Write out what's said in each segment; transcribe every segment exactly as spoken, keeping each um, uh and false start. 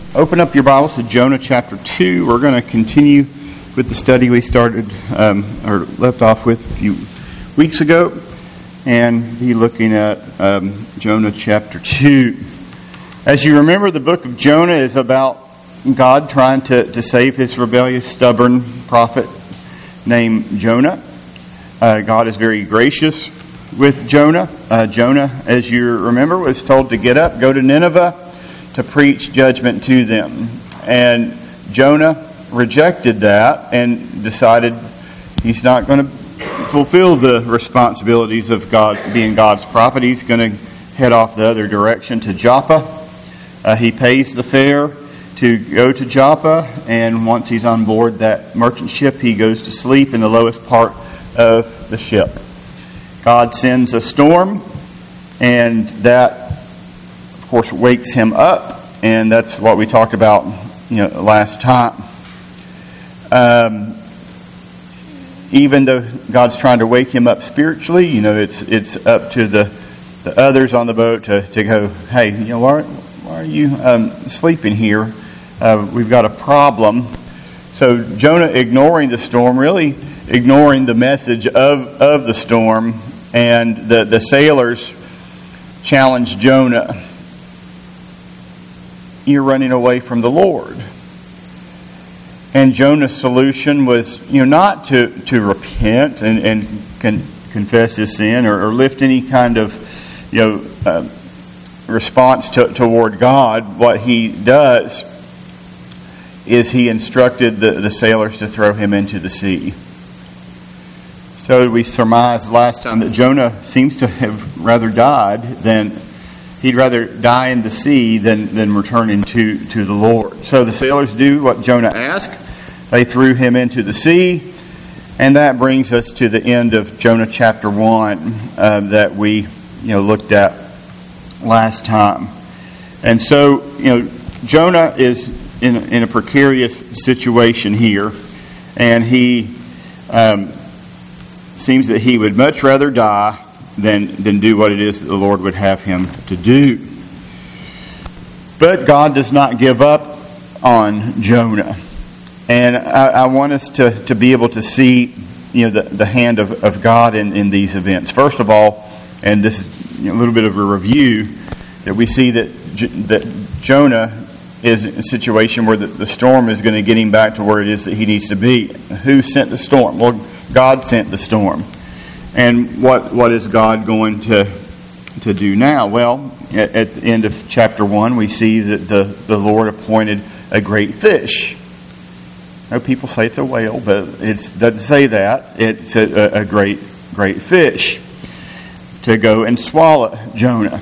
Open up your Bibles to Jonah chapter two. We're going to continue with the study we started um, or left off with a few weeks ago, and be looking at um, Jonah chapter two. As you remember, the book of Jonah is about God trying to, to save his rebellious, stubborn prophet named Jonah. Uh, God is very gracious with Jonah. Uh, Jonah, as you remember, was told to get up, go to Nineveh, to preach judgment to them. And Jonah rejected that and decided he's not going to fulfill the responsibilities of God, being God's prophet. He's going to head off the other direction to Joppa. Uh, he pays the fare to go to Joppa, and once he's on board that merchant ship, he goes to sleep in the lowest part of the ship. God sends a storm, and that, of course, wakes him up, and that's what we talked about, you know, last time. Um, even though God's trying to wake him up spiritually, you know, it's it's up to the, the others on the boat to, to go, hey, you know, why, why are you um, sleeping here? Uh, we've got a problem. So Jonah, ignoring the storm, really ignoring the message of, of the storm, and the, the sailors challenged Jonah. You're running away from the Lord. And Jonah's solution was, you know, not to, to repent and, and con, confess his sin or, or lift any kind of, you know, uh, response to, toward God. What he does is he instructed the, the sailors to throw him into the sea. So we surmised last time that Jonah seems to have rather died than he'd rather die in the sea than, than return into to the Lord. So the sailors do what Jonah asked. They threw him into the sea. And that brings us to the end of Jonah chapter one uh, that we you know looked at last time. And so, you know, Jonah is in, in a precarious situation here. And he um, seems that he would much rather die Than, than do what it is that the Lord would have him to do. But God does not give up on Jonah. And I, I want us to, to be able to see you know, the, the hand of, of God in, in these events. First of all, and this is you know, a little bit of a review, that we see that, that Jonah is in a situation where the, the storm is going to get him back to where it is that he needs to be. Who sent the storm? Well, God sent the storm. And what what is God going to to do now? Well, at, at the end of chapter one, we see that the, the Lord appointed a great fish. Now, people say it's a whale, but it doesn't say that. It's a, a great, great fish to go and swallow Jonah.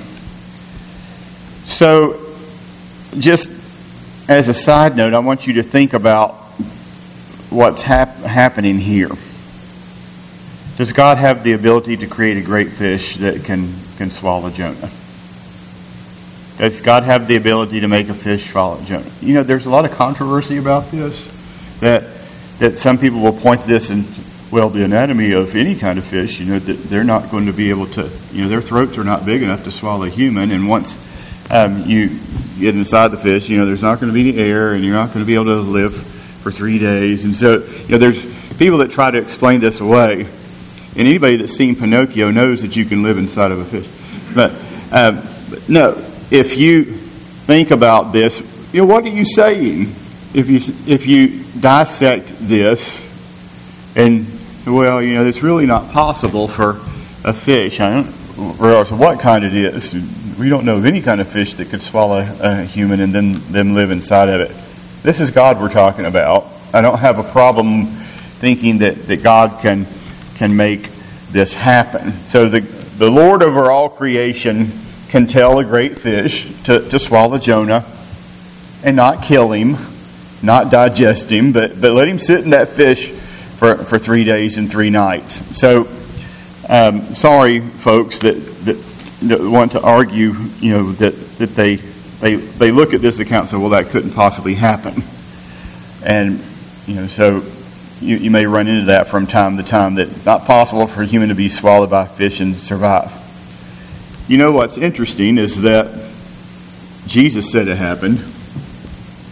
So, just as a side note, I want you to think about what's hap- happening here. Does God have the ability to create a great fish that can, can swallow Jonah? Does God have the ability to make a fish swallow Jonah? You know, there's a lot of controversy about this. That that some people will point to this and, well, the anatomy of any kind of fish, you know, that they're not going to be able to, you know, their throats are not big enough to swallow a human. And once um, you get inside the fish, you know, there's not going to be any air and you're not going to be able to live for three days. And so, you know, there's people that try to explain this away. And anybody that's seen Pinocchio knows that you can live inside of a fish. But, um, but no, if you think about this, you know, what are you saying? If you if you dissect this, and well, you know, it's really not possible for a fish. I don't realize what kind it is. We don't know of any kind of fish that could swallow a human and then them live inside of it. This is God we're talking about. I don't have a problem thinking that, that God can. can make this happen. So the the Lord over all creation can tell a great fish to, to swallow Jonah and not kill him, not digest him, but, but let him sit in that fish for, for three days and three nights. So um, sorry, folks, that, that that want to argue, you know, that, that they they they look at this account and say, well, that couldn't possibly happen. And you know, so You, you may run into that from time to time, that it's not possible for a human to be swallowed by a fish and survive. You know what's interesting is that Jesus said it happened.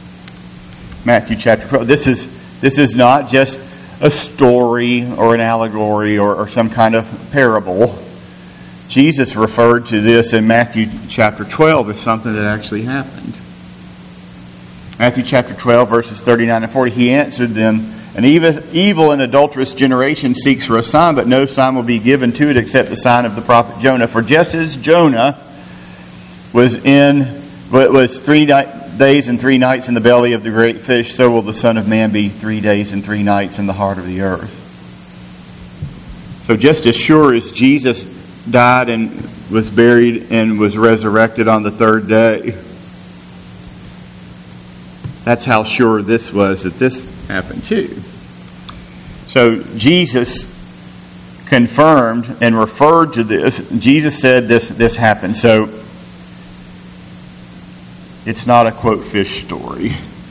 Matthew chapter twelve. This is this is not just a story or an allegory or, or some kind of parable. Jesus referred to this in Matthew chapter twelve as something that actually happened. Matthew chapter twelve, verses thirty-nine and forty, he answered them, "An evil and adulterous generation seeks for a sign, but no sign will be given to it except the sign of the prophet Jonah. For just as Jonah was in was three days and three nights in the belly of the great fish, so will the Son of Man be three days and three nights in the heart of the earth." So just as sure as Jesus died and was buried and was resurrected on the third day, that's how sure this was that this happened too. So Jesus confirmed and referred to this. Jesus said this, this happened. So it's not a, quote, fish story.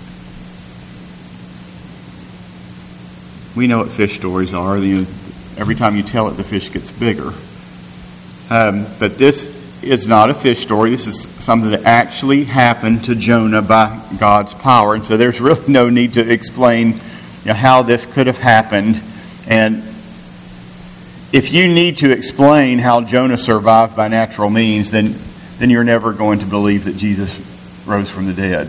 We know what fish stories are. You know, every time you tell it, the fish gets bigger. Um, but this is not a fish story. This is something that actually happened to Jonah by God's power. And so there's really no need to explain, you know, how this could have happened. And if you need to explain how Jonah survived by natural means, then, then you're never going to believe that Jesus rose from the dead.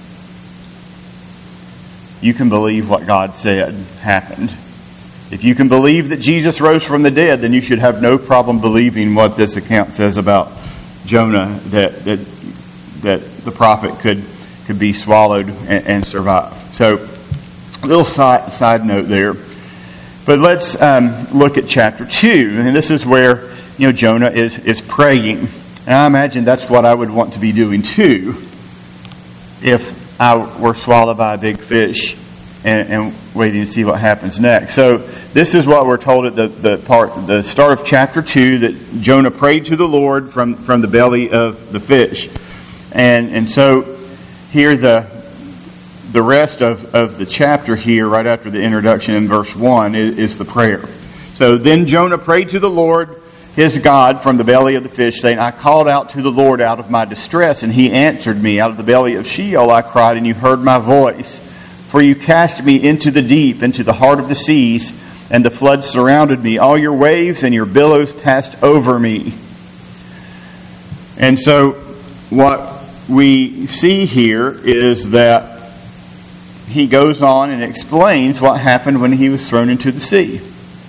You can believe what God said happened. If you can believe that Jesus rose from the dead, then you should have no problem believing what this account says about Jonah, that that, that the prophet could, could be swallowed and, and survive. So, a little side, side note there. But let's um, look at chapter two. And this is where, you know, Jonah is, is praying. And I imagine that's what I would want to be doing too if I were swallowed by a big fish and, and waiting to see what happens next. So this is what we're told at the, the part, the start of chapter two, that Jonah prayed to the Lord from, from the belly of the fish. And and so here the the rest of, of the chapter here, right after the introduction in verse one, is, is the prayer. So then Jonah prayed to the Lord his God from the belly of the fish, saying, "I called out to the Lord out of my distress, and he answered me. Out of the belly of Sheol I cried, and you heard my voice. For you cast me into the deep, into the heart of the seas, and the floods surrounded me. All your waves and your billows passed over me." And so what we see here is that he goes on and explains what happened when he was thrown into the sea.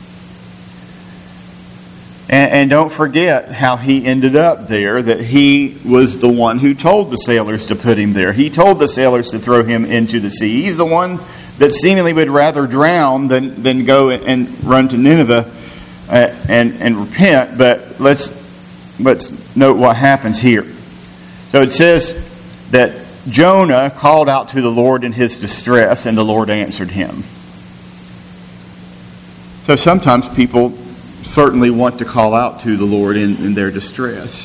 And, and don't forget how he ended up there, that he was the one who told the sailors to put him there. He told the sailors to throw him into the sea. He's the one that seemingly would rather drown than, than go and run to Nineveh uh, and, and repent. But let's, let's note what happens here. So it says that Jonah called out to the Lord in his distress, and the Lord answered him. So sometimes people certainly want to call out to the Lord in, in their distress.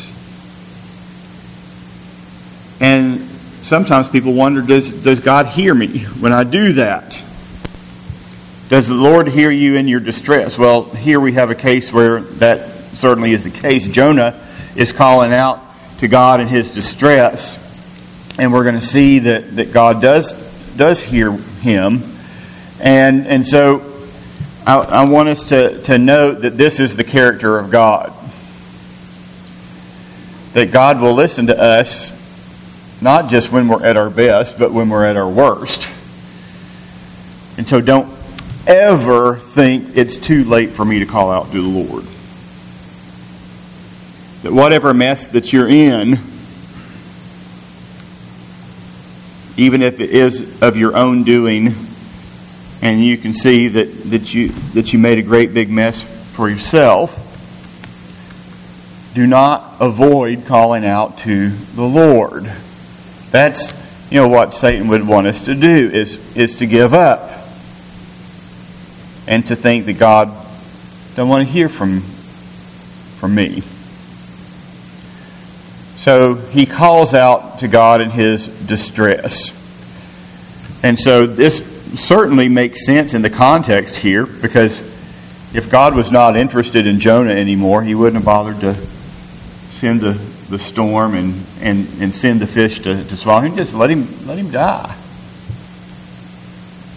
And sometimes people wonder, does, does God hear me when I do that? Does the Lord hear you in your distress? Well, here we have a case where that certainly is the case. Jonah is calling out to God in his distress, and we're going to see that, that God does does hear him. And and so I, I want us to, to note that this is the character of God. That God will listen to us, not just when we're at our best, but when we're at our worst. And so don't ever think it's too late for me to call out to the Lord. That whatever mess that you're in, even if it is of your own doing, and you can see that, that you that you made a great big mess for yourself, do not avoid calling out to the Lord. That's, you know, what Satan would want us to do, is, is to give up. And to think that God don't want to hear from, from me. So he calls out to God in his distress. And so this certainly makes sense in the context here, because if God was not interested in Jonah anymore, he wouldn't have bothered to send the, the storm and, and, and send the fish to, to swallow him. Just let him let him die.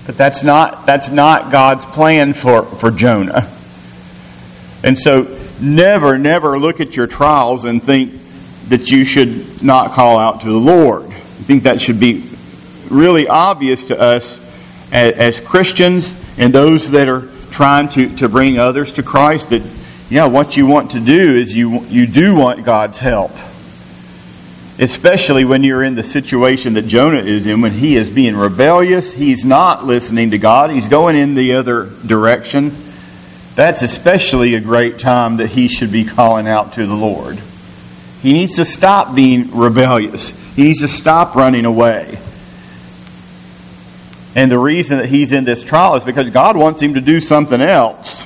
But that's not that's not God's plan for, for Jonah. And so never, never look at your trials and think that you should not call out to the Lord. I think that should be really obvious to us as, as Christians and those that are trying to, to bring others to Christ, that, yeah, what you want to do is you you do want God's help. Especially when you're in the situation that Jonah is in, when he is being rebellious, he's not listening to God, he's going in the other direction. That's especially a great time that he should be calling out to the Lord. He needs to stop being rebellious. He needs to stop running away. And the reason that he's in this trial is because God wants him to do something else.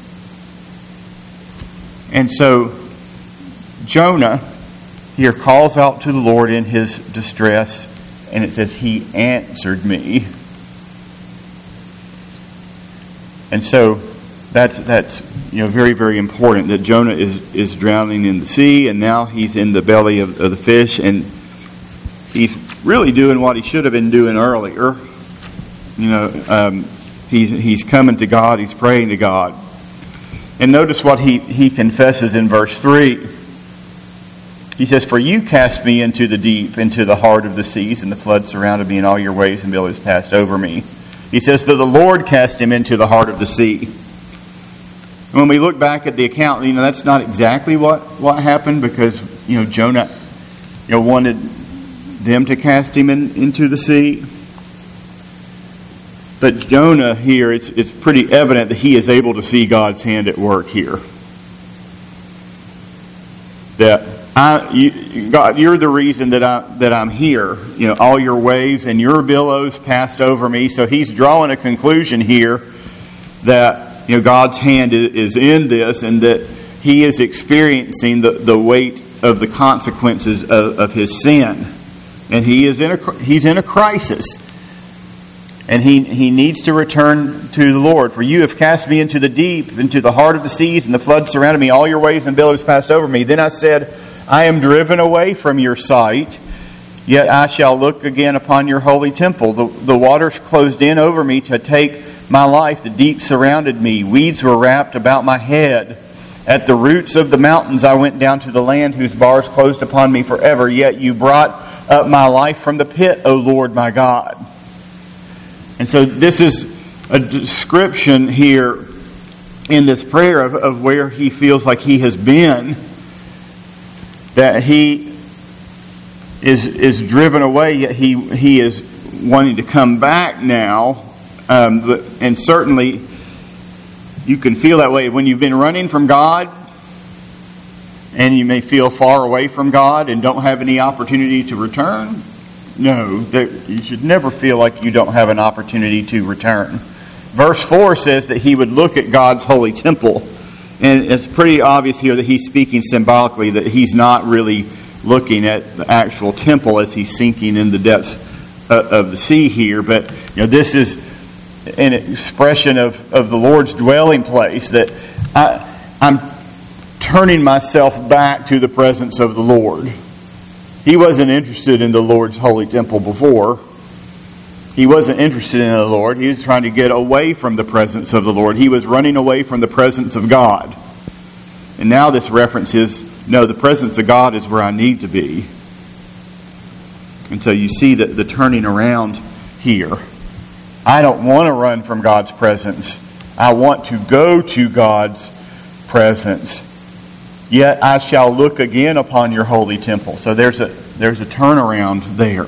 And so Jonah here calls out to the Lord in his distress, and it says, He answered me. And so that's that's you know very, very important that Jonah is, is drowning in the sea, and now he's in the belly of, of the fish, and he's really doing what he should have been doing earlier. You know, um, he's he's coming to God, he's praying to God. And notice what he, he confesses in verse three. He says, For you cast me into the deep, into the heart of the seas, and the flood surrounded me, and all your waves and billows passed over me. He says that the Lord cast him into the heart of the sea. When we look back at the account, you know, that's not exactly what, what happened, because, you know, Jonah, you know, wanted them to cast him in, into the sea. But Jonah here, it's it's pretty evident that he is able to see God's hand at work here. That I, you, God, you're the reason that I that I'm here. You know, all your waves and your billows passed over me. So he's drawing a conclusion here that, you know, God's hand is in this, and that he is experiencing the, the weight of the consequences of, of his sin, and he is in a he's in a crisis. And he, he needs to return to the Lord. For you have cast me into the deep, into the heart of the seas, and the flood surrounded me. All your waves and billows passed over me. Then I said, I am driven away from your sight, yet I shall look again upon your holy temple. The, the waters closed in over me to take my life. The deep surrounded me. Weeds were wrapped about my head. At the roots of the mountains I went down to the land whose bars closed upon me forever. Yet you brought up my life from the pit, O Lord my God. And so this is a description here in this prayer of, of where he feels like he has been. That he is is driven away, yet he, he is wanting to come back now. Um, but, and certainly you can feel that way when you've been running from God, and you may feel far away from God and don't have any opportunity to return. No, that you should never feel like you don't have an opportunity to return. Verse four says that he would look at God's holy temple. And it's pretty obvious here that he's speaking symbolically, that he's not really looking at the actual temple as he's sinking in the depths of the sea here. But, you know, this is an expression of, of the Lord's dwelling place, that I, I'm turning myself back to the presence of the Lord. He wasn't interested in the Lord's holy temple before. He wasn't interested in the Lord. He was trying to get away from the presence of the Lord. He was running away from the presence of God. And now this reference is, no, the presence of God is where I need to be. And so you see that the turning around here. I don't want to run from God's presence. I want to go to God's presence. Yet I shall look again upon your holy temple. So there's a there's a turnaround there.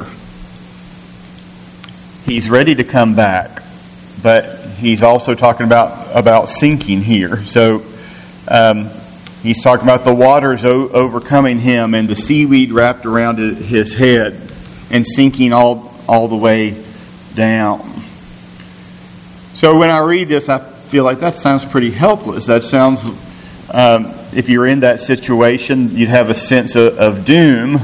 He's ready to come back, but he's also talking about, about sinking here. So um, he's talking about the waters o- overcoming him and the seaweed wrapped around his head and sinking all, all the way down. So when I read this, I feel like that sounds pretty helpless. That sounds... Um, if you're in that situation, you'd have a sense of, of doom.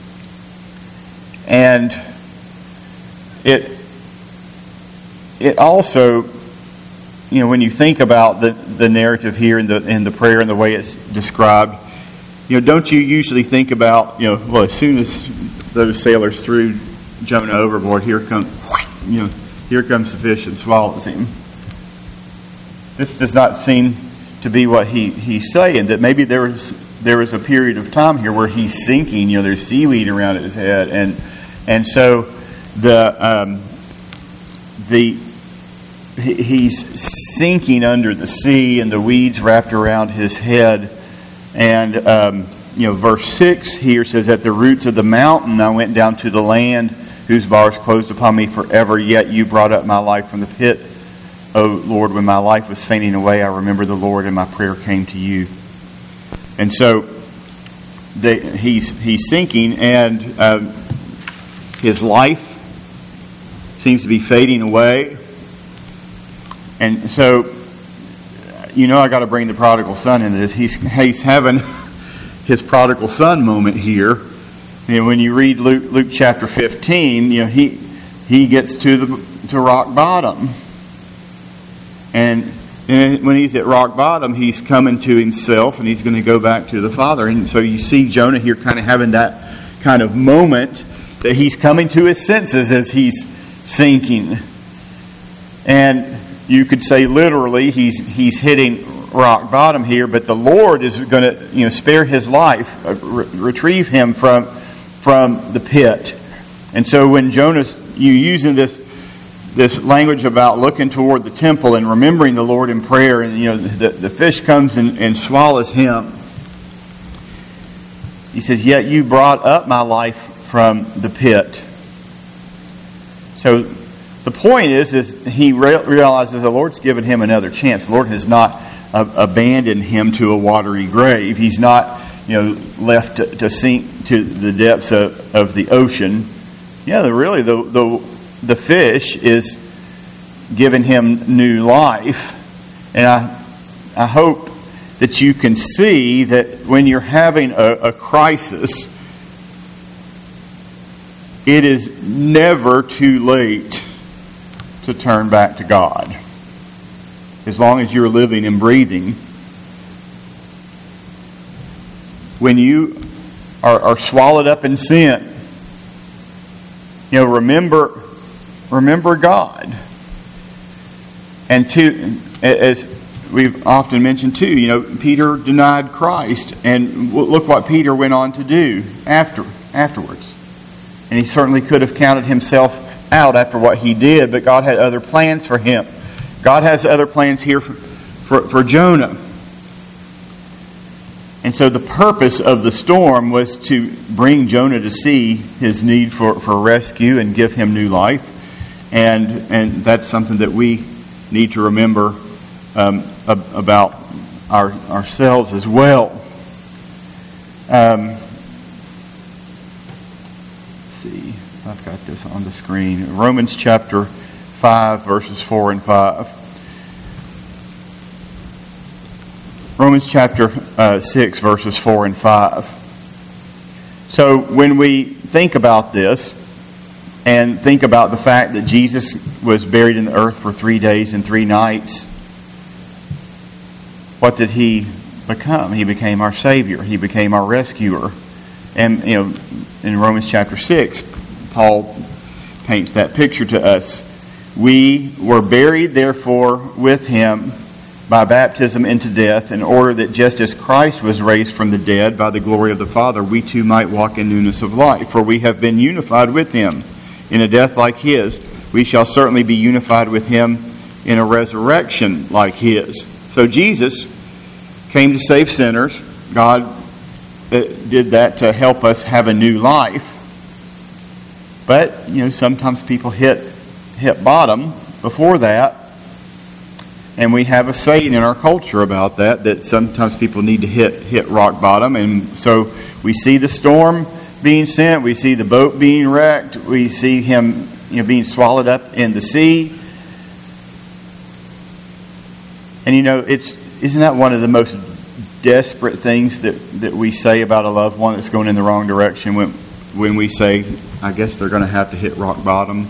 And it it also, you know, when you think about the, the narrative here in the in the prayer and the way it's described, you know, don't you usually think about, you know, well, as soon as those sailors threw Jonah overboard, here comes, you know, here comes the fish and swallows him. This does not seem to be what he, he's saying, that maybe there was there was a period of time here where he's sinking. You know, there's seaweed around his head, and and so the um, the he's sinking under the sea, and the weeds wrapped around his head. And um, you know, verse six here says, "At the roots of the mountain I went down to the land, whose bars closed upon me forever. Yet you brought up my life from the pit. O Lord, when my life was fainting away, I remembered the Lord, and my prayer came to you." And so the, he's he's sinking, and uh, his life seems to be fading away. And so, you know, I got to bring the prodigal son into this. He's he's having his prodigal son moment here. And when you read Luke, Luke chapter fifteen, you know, he he gets to the to rock bottom. And, and when he's at rock bottom, he's coming to himself, and he's going to go back to the Father. And so you see Jonah here kind of having that kind of moment that he's coming to his senses as he's sinking. And you could say literally he's he's hitting rock bottom here, but the Lord is going to, you know, spare his life, uh, re- retrieve him from from the pit. And so when Jonah's you using this this language about looking toward the temple and remembering the Lord in prayer, and you know the, the fish comes and, and swallows him. He says, "Yet you brought up my life from the pit." So the point is, is he re- realizes the Lord's given him another chance. The Lord has not uh, abandoned him to a watery grave. He's not, you know, left to, to sink to the depths of, of the ocean. Yeah, the, really the the The fish is giving him new life. And I I hope that you can see that when you're having a, a crisis, it is never too late to turn back to God. As long as you're living and breathing. When you are, are swallowed up in sin, you know, remember Remember God. And to, as we've often mentioned too, you know, Peter denied Christ, and look what Peter went on to do after afterwards. And he certainly could have counted himself out after what he did, but God had other plans for him. God has other plans here for, for, for Jonah. And so the purpose of the storm was to bring Jonah to see his need for, for rescue and give him new life. And and that's something that we need to remember um, ab- about our, ourselves as well. Um, let's see, I've got this on the screen. Romans chapter five, verses four and five. Romans chapter uh, six, verses four and five. So when we think about this, and think about the fact that Jesus was buried in the earth for three days and three nights. What did he become? He became our Savior. He became our rescuer. And you know, in Romans chapter six, Paul paints that picture to us. We were buried, therefore, with him by baptism into death, in order that just as Christ was raised from the dead by the glory of the Father, we too might walk in newness of life. For we have been unified with him in a death like his. We shall certainly be unified with him in a resurrection like his. So Jesus came to save sinners. God did that to help us have a new life. But, you know, sometimes people hit hit bottom before that. And we have a saying in our culture about that, that sometimes people need to hit hit rock bottom. And so we see the storm being sent, we see the boat being wrecked, we see him, you know, being swallowed up in the sea. And you know, it's isn't that one of the most desperate things that, that we say about a loved one that's going in the wrong direction, when when we say, I guess they're going to have to hit rock bottom.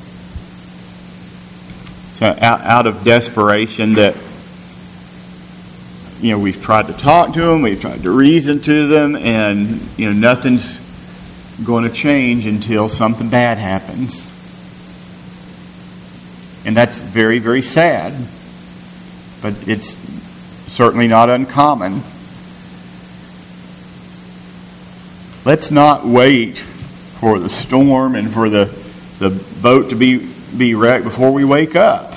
So out, out of desperation, that, you know, we've tried to talk to them, we've tried to reason to them, and, you know, nothing's going to change until something bad happens. And that's very, very sad. But it's certainly not uncommon. Let's not wait for the storm and for the, the boat to be, be wrecked before we wake up.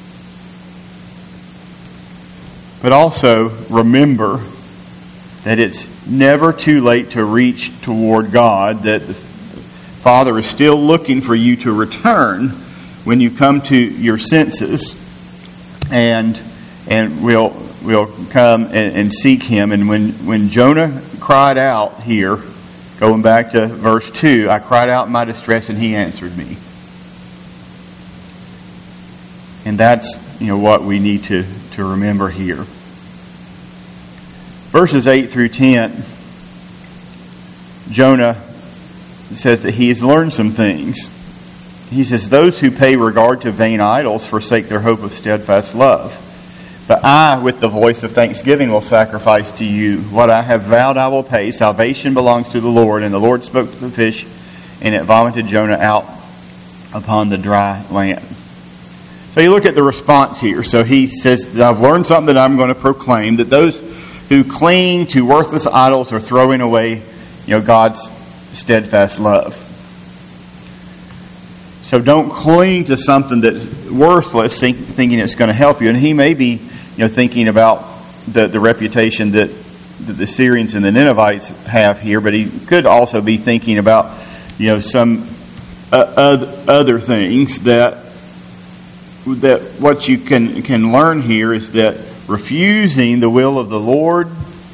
But also remember that it's never too late to reach toward God, that the Father is still looking for you to return when you come to your senses, and and we'll we'll come and, and seek Him. And when, when Jonah cried out here, going back to verse two, I cried out in my distress and He answered me. And that's, you know, what we need to, to remember here. Verses eight through ten, Jonah says that he has learned some things. He says, those who pay regard to vain idols forsake their hope of steadfast love. But I, with the voice of thanksgiving, will sacrifice to you. What I have vowed I will pay. Salvation belongs to the Lord. And the Lord spoke to the fish, and it vomited Jonah out upon the dry land. So you look at the response here. So he says, I've learned something that I'm going to proclaim, that those who cling to worthless idols are throwing away, you know, God's steadfast love. So don't cling to something that's worthless, think, thinking it's going to help you. And he may be, you know, thinking about the, the reputation that, that the Syrians and the Ninevites have here, but he could also be thinking about, you know, some uh, other things that that what you can can learn here is that refusing the will of the Lord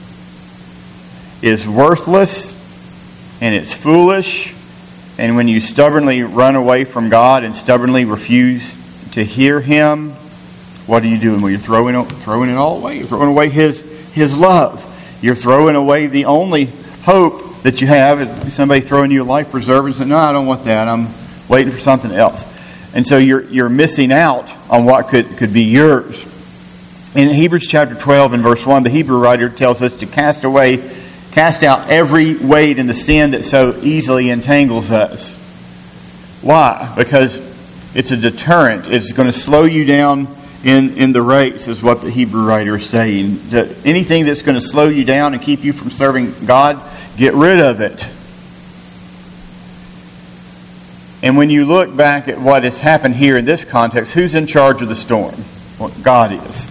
is worthless and it's foolish. And when you stubbornly run away from God and stubbornly refuse to hear Him, what are you doing? Well, you're throwing throwing it all away. You're throwing away His His love. You're throwing away the only hope that you have. Is somebody throwing you a life preserver and saying, "No, I don't want that. I'm waiting for something else." And so you're you're missing out on what could, could be yours. In Hebrews chapter twelve and verse one, the Hebrew writer tells us to cast away, cast out every weight and the sin that so easily entangles us. Why? Because it's a deterrent. It's going to slow you down in, in the race, is what the Hebrew writer is saying. Anything that's going to slow you down and keep you from serving God, get rid of it. And when you look back at what has happened here in this context, who's in charge of the storm? Well, God is.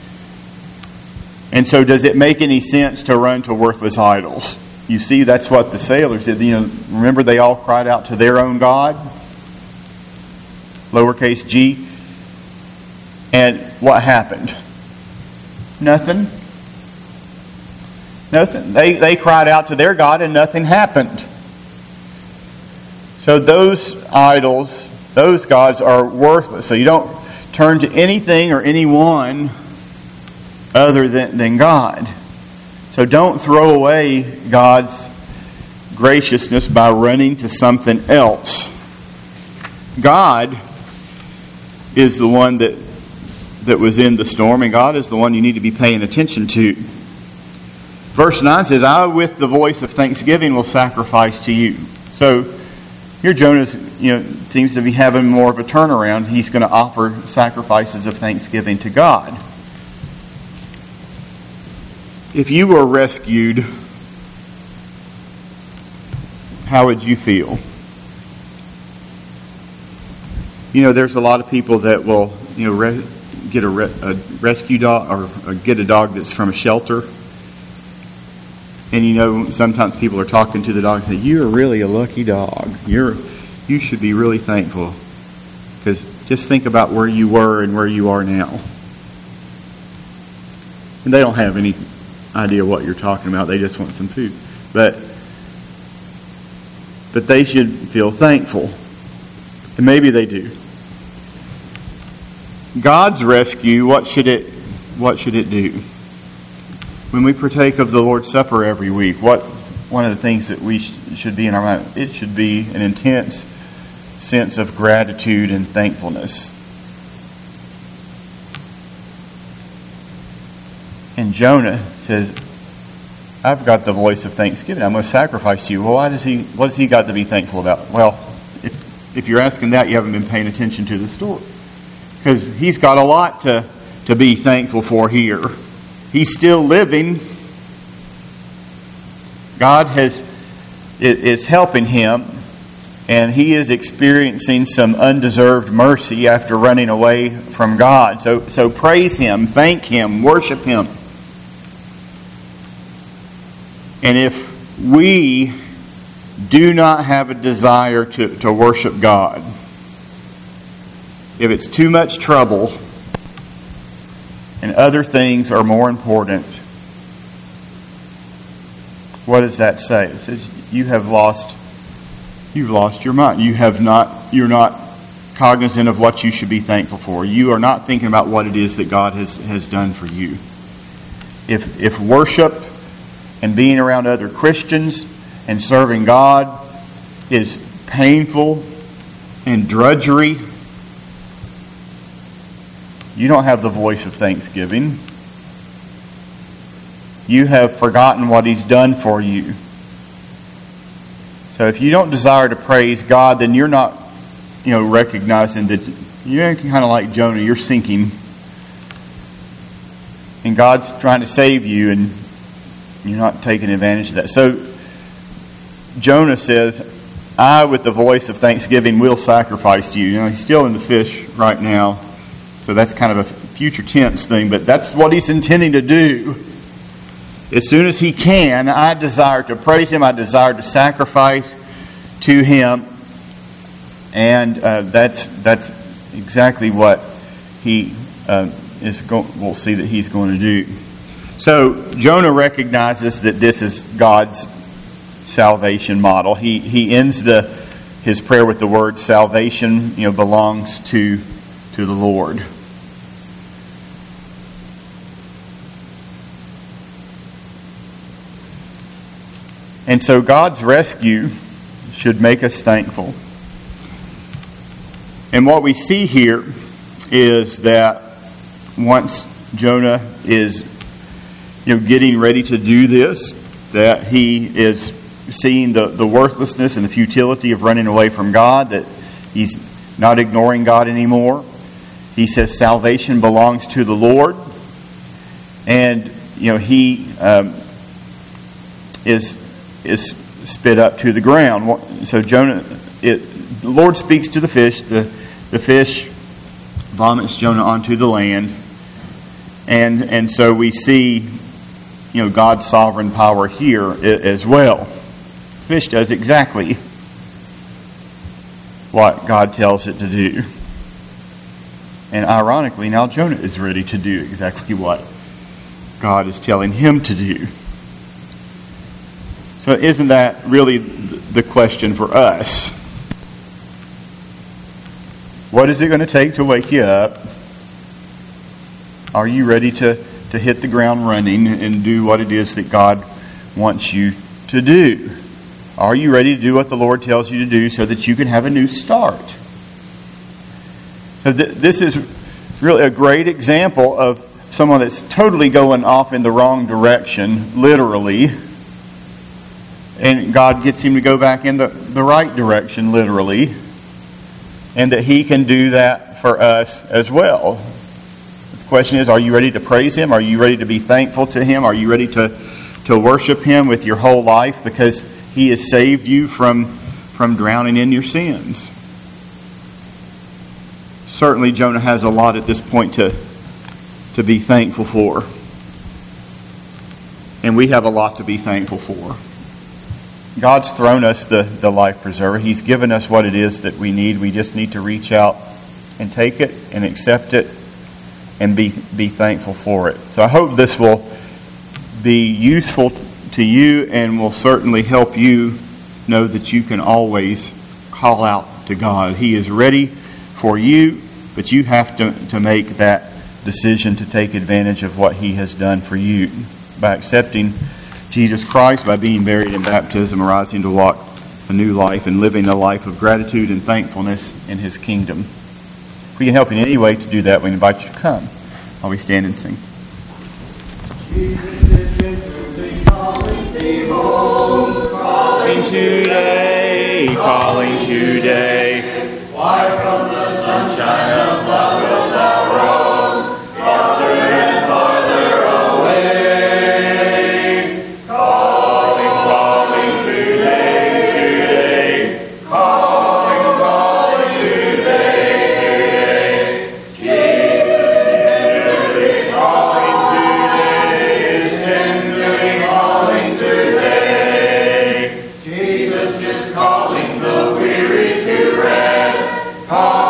And so does it make any sense to run to worthless idols? You see, that's what the sailors did. You know, remember they all cried out to their own God? Lowercase g. And what happened? Nothing. Nothing. They, they cried out to their God and nothing happened. So those idols, those gods are worthless. So you don't turn to anything or anyone other than, than God. So don't throw away God's graciousness by running to something else. God is the one that that was in the storm, and God is the one you need to be paying attention to. Verse nine says, I with the voice of thanksgiving will sacrifice to you. So here Jonah, you know, seems to be having more of a turnaround. He's going to offer sacrifices of thanksgiving to God. If you were rescued, how would you feel? You know, there's a lot of people that will, you know, re- get a, re- a rescue dog or, or get a dog that's from a shelter. And you know, sometimes people are talking to the dog and say, "You're really a lucky dog. You're, you should be really thankful." Because just think about where you were and where you are now. And they don't have any idea what you're talking about. They just want some food. But, but they should feel thankful. And maybe they do. God's rescue, what should it, what should it do? When we partake of the Lord's Supper every week, what one of the things that we sh- should be in our mind, it should be an intense sense of gratitude and thankfulness. And Jonah says, I've got the voice of thanksgiving. I'm going to sacrifice to you. Well, why does he, what has he got to be thankful about? Well, if, if you're asking that, you haven't been paying attention to the story. because he's got a lot to, to be thankful for here. He's still living. God has is helping him, and he is experiencing some undeserved mercy after running away from God. So, so praise him, thank him, worship him. And if we do not have a desire to, to worship God, if it's too much trouble and other things are more important, what does that say? It says you have lost you've lost your mind. You have not you're not cognizant of what you should be thankful for. You are not thinking about what it is that God has, has done for you. If if worship and being around other Christians and serving God is painful and drudgery, you don't have the voice of thanksgiving. You have forgotten what He's done for you. So if you don't desire to praise God, then you're not, you know, recognizing that you're kind of like Jonah. You're sinking, and God's trying to save you, and you're not taking advantage of that. So Jonah says, "I, with the voice of thanksgiving, will sacrifice to you." You know, he's still in the fish right now, so that's kind of a future tense thing. But that's what he's intending to do. As soon as he can, I desire to praise Him. I desire to sacrifice to Him. And uh, that's that's exactly what he uh, is going. We'll see that he's going to do. So Jonah recognizes that this is God's salvation model. He he ends the his prayer with the word salvation. You know, belongs to to the Lord. And so God's rescue should make us thankful. And what we see here is that once Jonah is, you know, getting ready to do this, that he is seeing the, the worthlessness and the futility of running away from God, that he's not ignoring God anymore. He says salvation belongs to the Lord. And, you know, he um, is... is spit up to the ground. So Jonah, it, the Lord speaks to the fish. The, the fish vomits Jonah onto the land. And and so we see, you know, God's sovereign power here as well. Fish does exactly what God tells it to do. And ironically, now Jonah is ready to do exactly what God is telling him to do. So isn't that really the question for us? What is it going to take to wake you up? Are you ready to, to hit the ground running and do what it is that God wants you to do? Are you ready to do what the Lord tells you to do so that you can have a new start? So th- this is really a great example of someone that's totally going off in the wrong direction, literally. And God gets him to go back in the, the right direction, literally. And that He can do that for us as well. The question is, are you ready to praise Him? Are you ready to be thankful to Him? Are you ready to, to worship Him with your whole life because He has saved you from, from drowning in your sins? Certainly Jonah has a lot at this point to, to be thankful for. And we have a lot to be thankful for. God's thrown us the, the life preserver. He's given us what it is that we need. We just need to reach out and take it and accept it and be, be thankful for it. So I hope this will be useful to you and will certainly help you know that you can always call out to God. He is ready for you, but you have to, to make that decision to take advantage of what He has done for you by accepting Jesus Christ, by being buried in baptism, arising to walk a new life, and living a life of gratitude and thankfulness in His kingdom. If we can help in any way to do that, we invite you to come while we stand and sing. Calling today, calling today. Why from the sunshine of love will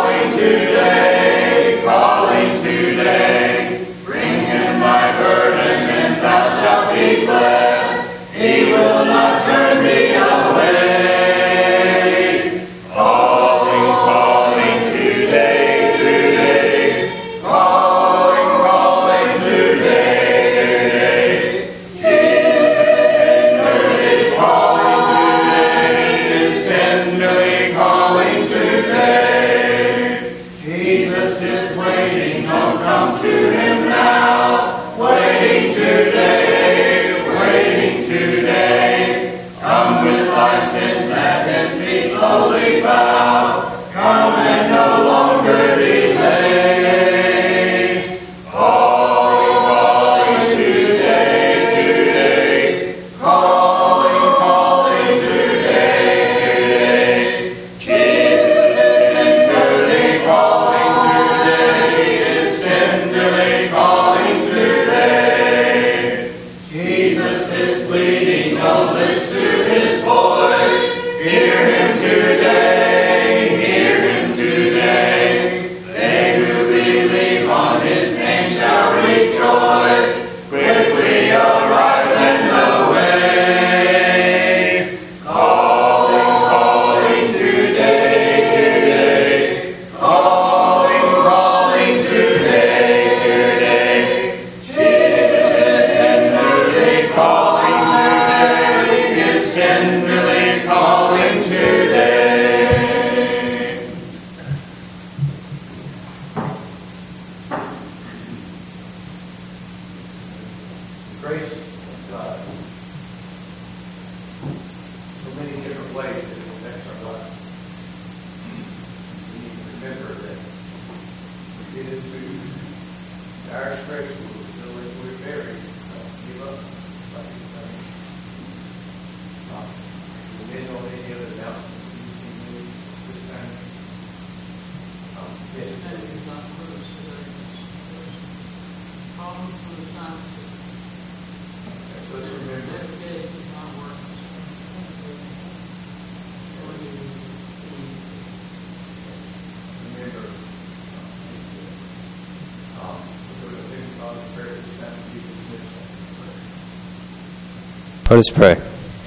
Let us pray.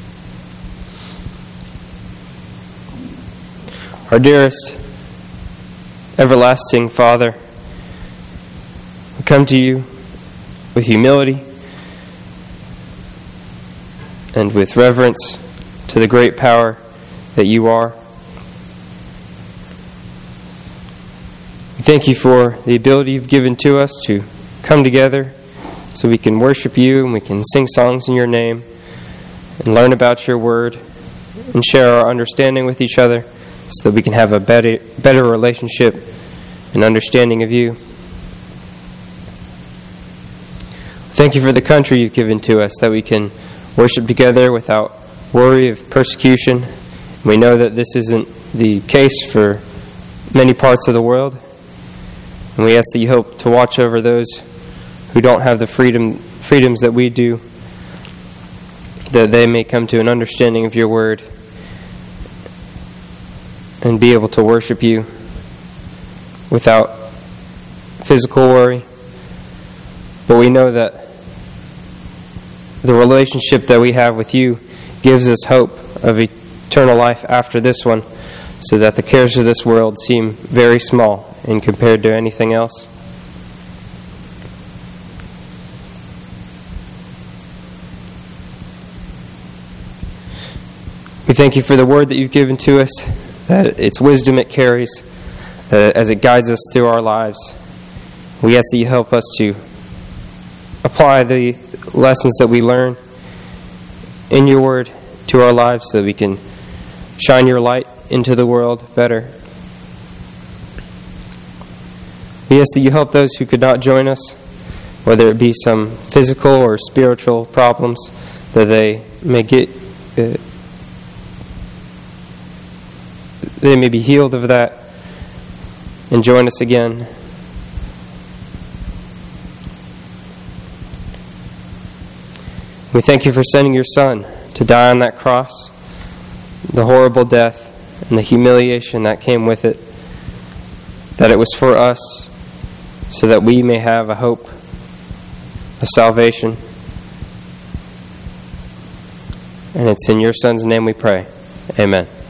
Our dearest, everlasting Father, we come to you with humility and with reverence to the great power that you are. We thank you for the ability you've given to us to come together so we can worship you and we can sing songs in your name and learn about your word and share our understanding with each other so that we can have a better, better relationship and understanding of you. Thank you for the country you've given to us, that we can worship together without worry of persecution. We know that this isn't the case for many parts of the world. And we ask that you help to watch over those who don't have the freedom freedoms that we do, that they may come to an understanding of your word and be able to worship you without physical worry. But we know that the relationship that we have with you gives us hope of eternal life after this one, so that the cares of this world seem very small in compared to anything else. We thank you for the word that you've given to us, that its wisdom it carries, that as it guides us through our lives. We ask that you help us to apply the lessons that we learn in your word to our lives so that we can shine your light into the world better. We ask that you help those who could not join us, whether it be some physical or spiritual problems, that they may get uh, they may be healed of that and join us again. We thank you for sending your Son to die on that cross, the horrible death and the humiliation that came with it, that it was for us, so that we may have a hope of salvation. And it's in your Son's name we pray. Amen.